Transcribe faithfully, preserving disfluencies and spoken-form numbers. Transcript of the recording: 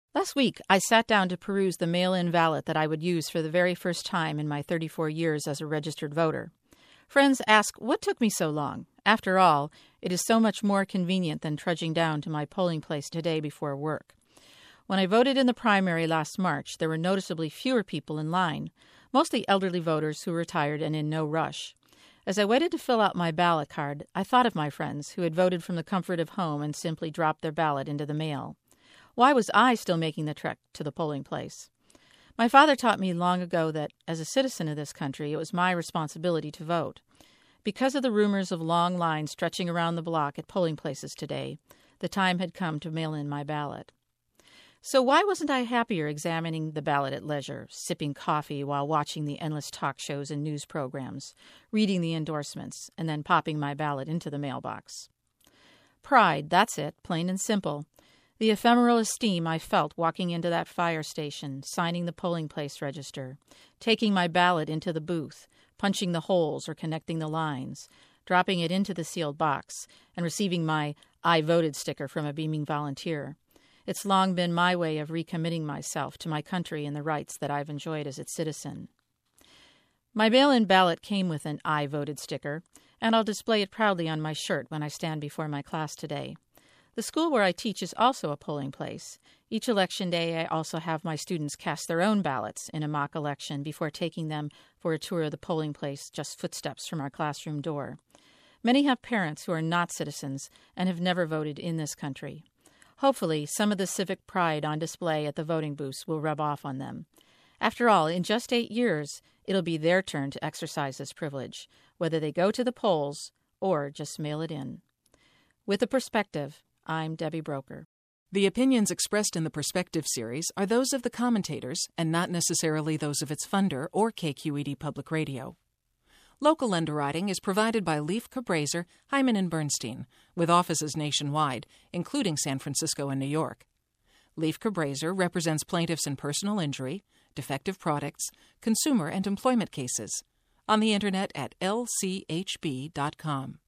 Last week, I sat down to peruse the mail-in ballot that I would use for the very first time in my thirty-four years as a registered voter. Friends ask, what took me so long? After all, it is so much more convenient than trudging down to my polling place today before work. When I voted in the primary last March, there were noticeably fewer people in line, mostly elderly voters who were tired and in no rush. As I waited to fill out my ballot card, I thought of my friends who had voted from the comfort of home and simply dropped their ballot into the mail. Why was I still making the trek to the polling place? My father taught me long ago that, as a citizen of this country, it was my responsibility to vote. Because of the rumors of long lines stretching around the block at polling places today, the time had come to mail in my ballot. So why wasn't I happier examining the ballot at leisure, sipping coffee while watching the endless talk shows and news programs, reading the endorsements, and then popping my ballot into the mailbox? Pride, that's it, plain and simple. The ephemeral esteem I felt walking into that fire station, signing the polling place register, taking my ballot into the booth, punching the holes or connecting the lines, dropping it into the sealed box, and receiving my I voted sticker from a beaming volunteer. It's long been my way of recommitting myself to my country and the rights that I've enjoyed as its citizen. My mail-in ballot came with an I voted sticker, and I'll display it proudly on my shirt when I stand before my class today. The school where I teach is also a polling place. Each election day, I also have my students cast their own ballots in a mock election before taking them for a tour of the polling place just footsteps from our classroom door. Many have parents who are not citizens and have never voted in this country. Hopefully, some of the civic pride on display at the voting booths will rub off on them. After all, in just eight years, it'll be their turn to exercise this privilege, whether they go to the polls or just mail it in. With a perspective, I'm Debbie Broker. The opinions expressed in the Perspective series are those of the commentators and not necessarily those of its funder or K Q E D Public Radio. Local underwriting is provided by Leif Cabraser, Hyman and Bernstein, with offices nationwide, including San Francisco and New York. Leif Cabraser represents plaintiffs in personal injury, defective products, consumer and employment cases. On the Internet at L C H B dot com.